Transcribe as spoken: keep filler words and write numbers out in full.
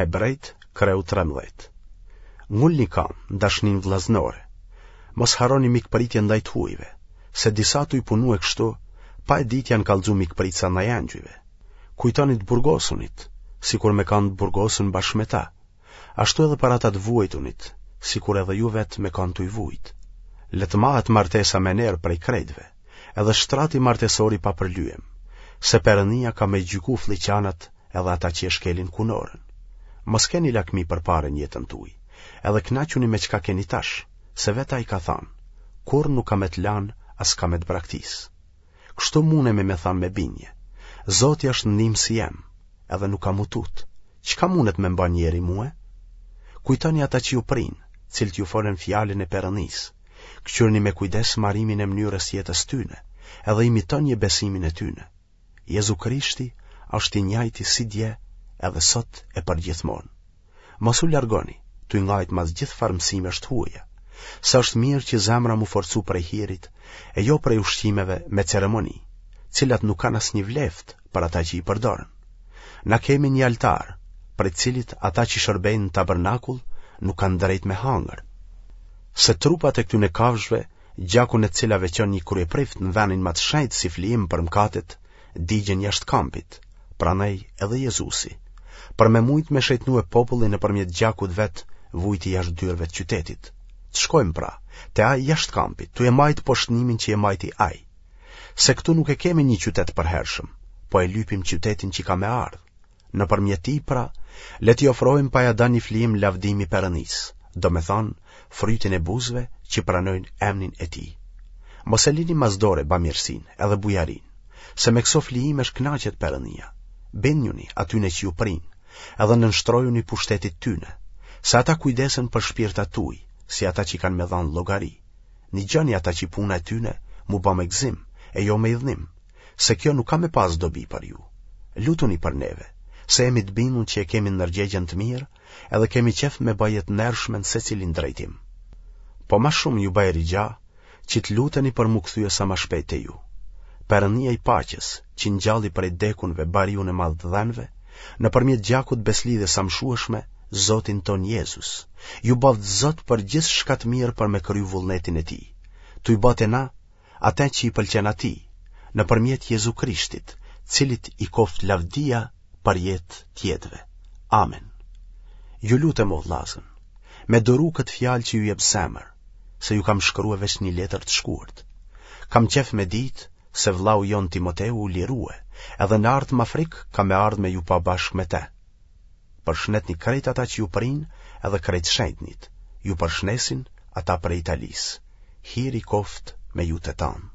Hebrejt, kreu trembëdhjetë. Ngulni kam dashnin vllaznore. Mos harroni mikpritje ndaj tuajve, se disa tu i punu e kështu, pa e ditë janë kallëzu mikpritsa ndaj angjujve. Kujtoni të burgosunit, sikur me kanë të burgosun bashkë me ta. Ashtu edhe para ta të vuajtunit, sikur edhe ju vetë me kanë të i vujt. Le të mahet martesa me nerë prej krejtve, edhe shtrati martesori pa përlyem, se Perëndia ka me gjyku fliqanat edhe ata që e shkelin kunorën. Mos keni lakmi përpare jetën tuaj, edhe knaquni me çka keni tash, se vetë ai ka thënë, kur nuk ka me të lanë, as ka me të braktis. Kështu munemi me thanë me binje, Zoti është ndihmësi jem, edhe nuk ka mutut. Çka mundet me mba njeri mua? Kujtoni ata që ju prinë, cilët ju folën fjalën e Perëndisë. Kqyrni me kujdes marimin e mënyrës jetës tyne, edhe imitoni besimin e tyne. Jezu Krishti është i njëjti si dje, edhe sot e përgjithmonë. Mos u largoni, tu i ngajt mas gjithë farmësimesh të huaja, se është mirë që zemra mu forcu prej hirit, e jo prej ushqimeve me ceremoni, cilat nuk kanë asnjë vleftë për ata që i përdoren. Na kemi një altar, për cilit ata që shërbejnë në tabernakull nuk kanë drejt me hangër. Se trupat e këtyne kafshëve, gjakun e cilave qenë një kryeprift në vendin më të shenjtë si flijim për mëkatet, digjen jashtë kampit, prandaj edhe Jezusi, për me mujt me shejtnue popullin nëpërmjet gjakut vet, vujti jashtë dyrëve të qytetit. Të shkojmë pra, te ai jashtë kampit, tu e majt poshtnimin që e majti ai. Se këtu nuk e kemi një qytet përhershëm, po e lypim qytetin që ka me ardhë. Nëpërmjet tij pra, le t'i ofrojmë pa ja dhënë një flijim lavdimi Perëndisë, do me thonë, frytin e buzëve që pranojnë emnin e tij. Mos e lini masdore bamirësin edhe bujarin, se me këso flijimesh kënaqet Perëndia. Benjuni atyne që ju prinë, edhe nënshtrojuni pushtetit tyne, se ata kujdesen për shpirtat tuaj, si ata që kanë me dhanë llogari. Nigjoni ata që puna e tyne mu bë me gzim, e jo me idhnim, se kjo nuk ka me pas dobi për ju. Lutuni për neve, se jemi të bindur që e kemi ndërgjegjen të mirë, edhe kemi qef me bajet nërshme në secilin drejtim. Po ma shumë ju bëj rigja, që të luteni për mu kthye sa ma shpejt te ju. Perëndia i paqes, që ngjalli prej dekunve bariun e madh të dhanëve, nëpërmjet gjakut beslidhe sa mshueshme, Zotin ton Jezus, ju bëvë Zot për gjithë shka të mirë për me kryu vullnetin e tij. Tu i bëte na, ata që i pëlqen atij, nëpërmjet Jezu Krishtit, cilit i koft lavdia për jetë tjetëve. Amen. Ju lutem o vllazën, me doru këtë fjalë që ju jep zemër, se ju kam shkruar veç një letër të shkurt. Kam qef me ditë se vllau jon Timoteu u lirue, edhe në ardhmë Afrikë ka me ardhë me ju pa bashkë me te. Përshëndetni krejt ata që ju prinë, edhe krejt shenjtnit, ju përshëndesin ata për Italisë. Hiri koft me ju të tanë.